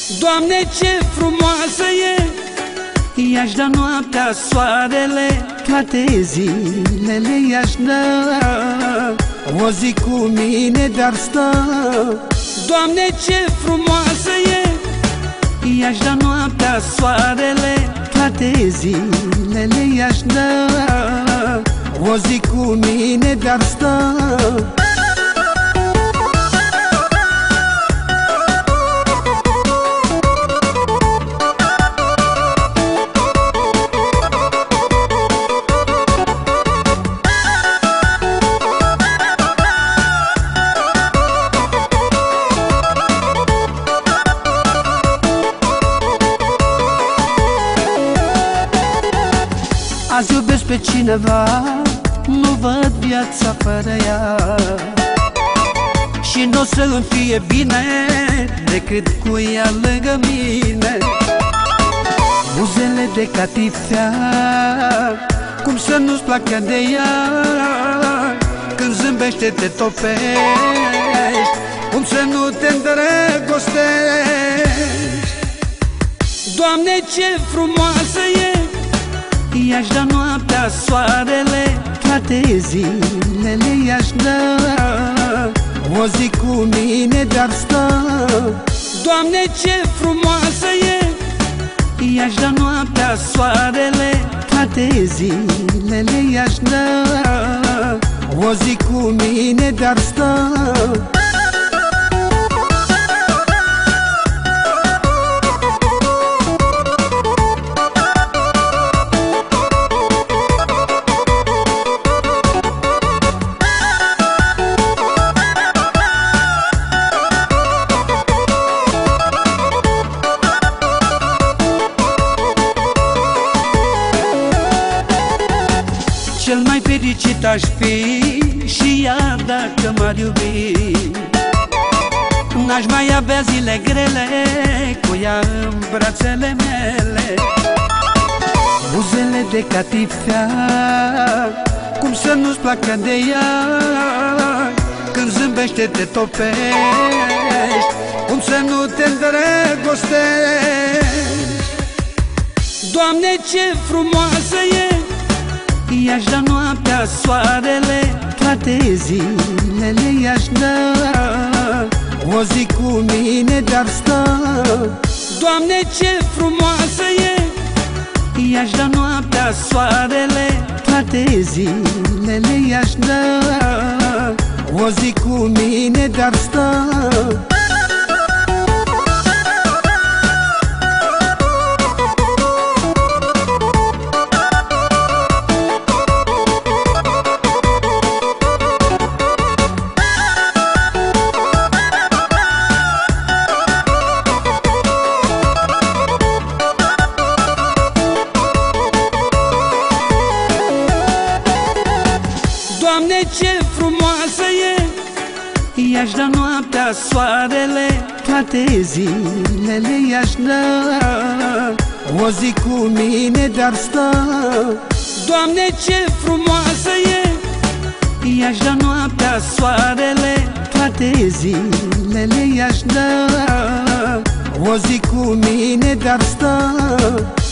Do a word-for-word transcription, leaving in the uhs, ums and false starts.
Doamne, ce frumoasă e, i-aș da noaptea, soarele, toate zilele i-aș da. O zi cu mine de-ar sta. Doamne, ce frumoasă e, i-aș da noaptea, soarele, toate zilele i-aș da. O zi cu mine de-ar sta. Azi iubesc pe cineva, nu văd viața fără ea, și n-o să-mi fie bine decât cu ea lângă mine. Buzele de catifea, cum să nu-ți placă de ea? Când zâmbește te topești, cum să nu te îndrăgostești? Doamne, ce frumoasă e, i-aș da noaptea, soarele, toate zilele i-aș da. O zi cu mine de-ar sta. Doamne, ce frumoasă e, i-aș da noaptea, soarele, toate zilele i-aș da. O zi cu mine de-ar sta. Cel mai fericit aș fi și ea dacă m-ar iubi. N-aș mai avea zile grele cu ea în brațele mele. Buzele de catifea, cum să nu-ți placă de ea? Când zâmbește te topești, cum să nu te îndrăgostești? Doamne, ce frumoasă e, i-aș da noaptea, soarele, toate zilele i-aș da. O zi cu mine de-ar sta. Doamne, ce frumoasă e, i-aș da noaptea, soarele, toate zilele i-aș da. O zi cu mine de-ar sta. Doamne, ce frumoasă e, i-aș da noaptea, soarele, toate zilele i-aș da. O zi cu mine de-ar sta. Doamne, ce frumoasă e, i-aș da noaptea, soarele, toate zilele i-aș da. O zi cu mine de-ar sta.